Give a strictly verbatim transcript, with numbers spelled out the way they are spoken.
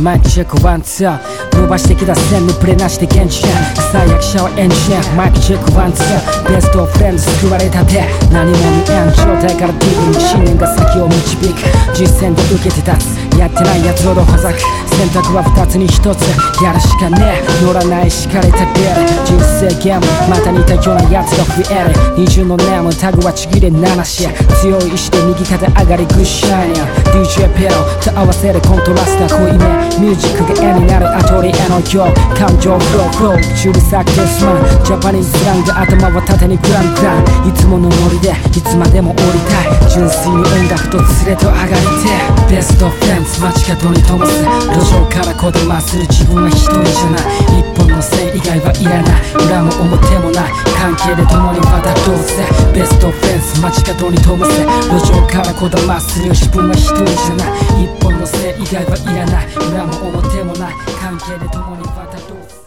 マイクチェックワンツー伸ばしてきた線にブレなしで現地へ臭い役者を演じねマイクチェックワンツーベストフレンズ救われたて何も見えん状態からディープに信念が先を導く実践で受けて立つやってない奴ほどほざく選択は二つに一つやるしかねえ乗らない敷かれたベル人生ゲームまた似たような奴が増える二重のネームタグはちぎれななし強い意志で右肩上がりグッシャイニング ディージェー ペロと合わせるコントラスト濃いめミュージックが絵になるアトリエのよう感情フローフロー口うるさくてすまんジャパニーズスラング頭は縦にグラングランいつものノリでいつまでも降りたい純粋に音楽と連れと上がりてベストフレンズ街角に灯す路上からこだまする自分は一人じゃない一本の線以外はいらない裏も表もない関係で共に渡ろうぜベストフレンズ街角に灯せ路上からこだまする自分は一人じゃない一本の線以外はいらない裏も表もない関係で共に渡ろうぜ